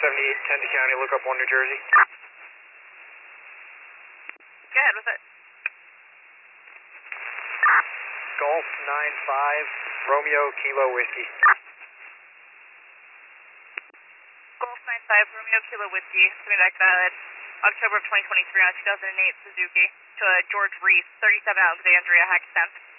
10 to County, look up 1 New Jersey. Go ahead with it. Golf 95, Romeo Kilo Whiskey. Golf 95, Romeo Kilo Whiskey, back valid, October of 2023 on a 2008 Suzuki to George Reese, 37 Alexandria, Hackensack.